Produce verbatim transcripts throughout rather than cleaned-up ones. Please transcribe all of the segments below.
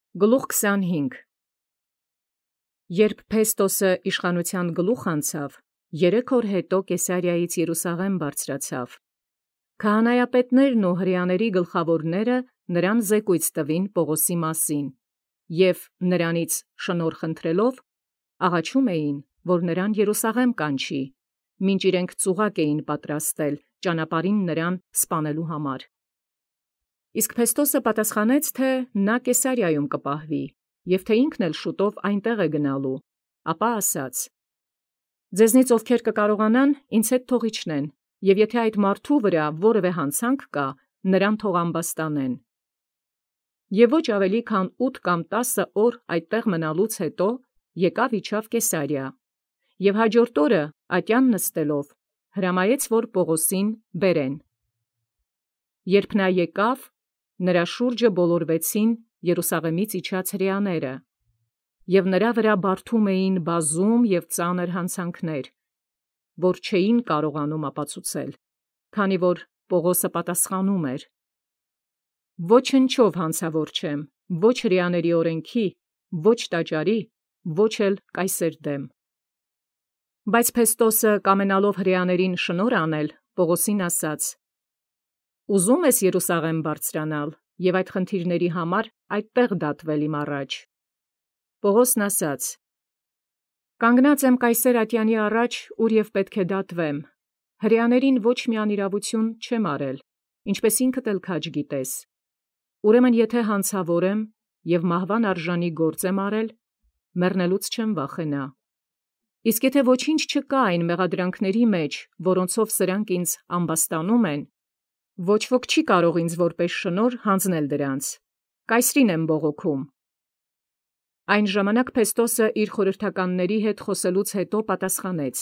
Գլուխ քսանհինգ Երբ Փեստոսը իշխանության գլուխ անցավ, երեք օր հետո Կեսարիայից Երուսաղեմ բարձրացավ։ Քահանայապետներն ու հրեաների գլխավորները նրան զեկույց տվին Պողոսի մասին, և նրանից շնորհ խնդրելով աղաչում էին, որ նրան Երուսաղեմ կանչի, մինչ իրենք ծուղակ էին պատրաստել ճանապարհին նրան սպանելու համար։ Իսկ Փեստոսը պատասխանեց, թե նա Կեսարիայում կպահվի, և թե ինքն էլ շուտով այնտեղ է գնալու, ապա ասաց. «Ձեզնից ովքեր կկարողանան, ինձ հետ թող իջնեն, և եթե այդ մարդու վրա որևէ հանցանք կա, նրան թող ամբաստանեն»։ Եվ ոչ ավելի քան ութ կամ տասը օր այդտեղ մնալուց հետո եկավ իջավ Կեսարիա, և հաջորդ օրը ատյան նստելով հրամայեց, որ Պողոսին բերեն։ Երբ նա եկավ, նրա շուրջը բոլորվեցին Երուսաղեմից իջած հրեաները, և նրա վրա բարդում էին բազում և ծանր հանցանքներ, որ չէին կարողանում ապացուցել, քանի որ Պողոսը պատասխանում էր. «Ոչնչով հանցավոր չեմ, ոչ հրեաների օրենքի, ոչ տաճարի, ոչ էլ Կայսեր դեմ»։ Բայց Փեստոսը կամենալով հրեաներին շնորհ անել, Պողոսին ասաց. «Ուզում ես Երուսաղեմ բարձրանալ և այդ խնդիրների համար այդտեղ դատվել իմ առաջ»։ Պողոսն ասաց. «Կանգնած եմ Կայսեր ատյանի առաջ, ուր և պետք է դատվեմ. հրեաներին ոչ մի անիրավություն չեմ արել, ինչպես ինքդ էլ քաջ գիտես. ուրեմն եթե հանցավոր եմ և մահվան արժանի գործ եմ արել, մեռնելուց չեմ վախենա։ Իսկ եթե ոչինչ չկա այն մեղադրանքների մեջ, որոնցով սրանք ինձ ամբաստանում են, ոչ ոք չի կարող ինձ որպես շնորհ հանձնել դրանց. Կայսրին եմ բողոքում»։ Այն ժամանակ Փեստոսը իր խորհրդականների հետ խոսելուց հետո պատասխանեց.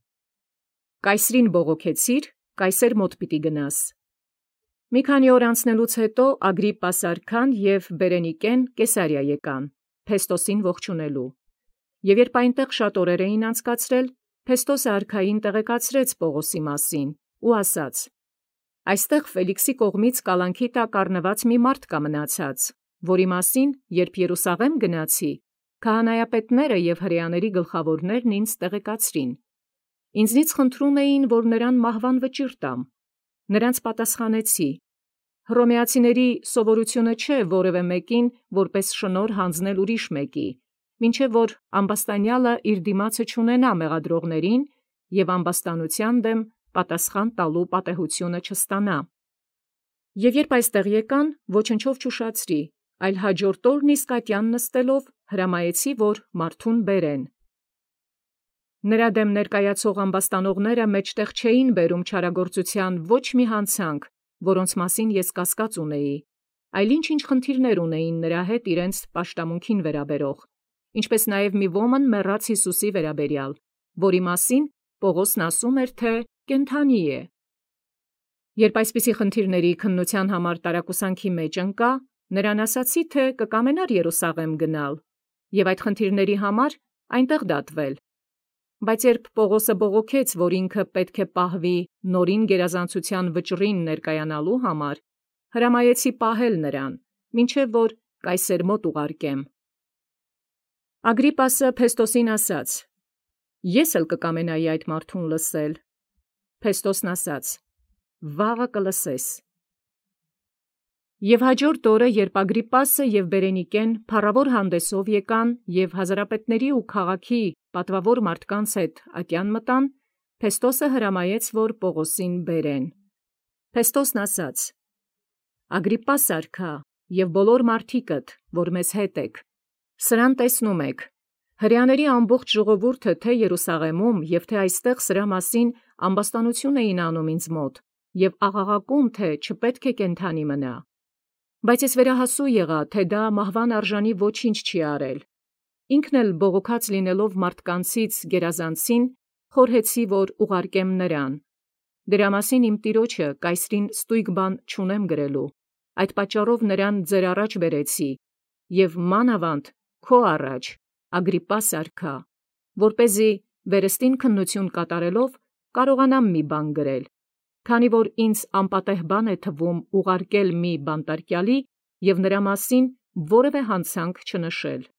«Կայսրին բողոքեցիր, Կայսեր մոտ պիտի գնաս»։ Մի քանի օր անցնելուց հետո Ագրիպպաս արքան և Բերենիկեն Կեսարիա եկան, Փեստոսին ողջունելու։ Եվ երբ այնտեղ շատ օրեր էին անցկացրել, Փեստոսը արքային տեղեկացրեց Պողոսի մասին ու ասաց. «Այստեղ Ֆելիքսի կողմից կալանքի տակ առնված մի մարդ կա մնացած, որի մասին, երբ Երուսաղեմ գնացի, քահանայապետները և հրեաների գլխավորներն ինձ տեղեկացրին։ Ինձնից խնդրում էին, որ նրան մահվան վճիռ տամ։ Նրանց պատասխանեցի. Հռոմեացիների սովորությունը չէ որևէ մեկին որպես շնորհ հանձնել ուրիշ մեկի, մինչև որ ամբաստանյալը իր դիմացը չունենա մեղադրողներին և ամբաստանության դեմ պատասխան տալու պատեհությունը չստանա։ Եվ երբ այստեղ եկան, ոչնչով չուշացրի, այլ հաջորդ օրն իսկ ատյան նստելով հրամայեցի, որ մարդուն բերեն։ Նրա դեմ ներկայացող ամբաստանողները մեջտեղ չէին բերում չարագործության ոչ մի հանցանք, որոնց մասին ես կասկած ունեի, այլ ինչ-ինչ խնդիրներ ունեին նրա հետ իրենց պաշտամունքին վերաբերող, ինչպես նաև մի ոմն մեռած Յիսուսի վերաբերյալ, որի մասին Պողոսն ասում էր, թե կենդանի է։ Երբ այսպիսի խնդիրների քննության համար տարակուսանքի մեջ ընկա, նրան ասացի, թե կկամենար Երուսաղեմ գնալ և այդ խնդիրների համար այնտեղ դատվել։ Բայց երբ Պողոսը բողոքեց, որ ինքը պետք է պահվի նորին գերազանցության վճռին ներկայանալու համար, հրամայեցի պահել նրան, մինչև որ Կայսեր մոտ ուղարկեմ։ Ագրիպպասը Փեստոսին ասաց. «Ես էլ կկամենայի այդ մարդուն լսել»։ Փեստոսն ասաց. «Վաղը կլսես»։ Եվ հաջորդ օրը, երբ Ագրիպպասը և Բերենիկեն փառավոր հանդեսով եկան և հազարապետների ու քաղաքի պատվավոր մարդկանց հետ ատյան մտան, Փեստոսը հրամայեց, որ Պողոսին բերեն։ Փեստոսն ասաց. «Ագրիպպաս արքա և բոլոր մարդիկդ, որ մեզ հետ եք, սրան տեսնում եք. հրեաների ամբողջ ժողովուրդը թե Երուսաղեմում և թե այստեղ սրա մասին ամբաստանություն էին անում ինձ մոտ և աղաղակում, թե չպետք է կենդանի մնա։ Բայց ես վերահասու եղա, թե դա մահվան արժանի ոչինչ չի արել։ Ինքն էլ բողոքած լինելով մարդկանցից գերազանցին, խորհեցի, որ ուղարկեմ նրան։ Դրա մասին իմ տիրոջը Կայսրին ստույգ բան չունեմ գրելու, այդ պատճառով նրան ձեր առաջ բերեցի և մանավանդ քո առաջ, Ագրիպպաս արքա, որպեսզի վերստին քննություն կատարելով կարողանամ մի բան գրել, քանի որ ինձ անպատեհ բան է թվում ուղարկել մի բանտարկյալի և նրա մասին որևէ հանցանք չնշել։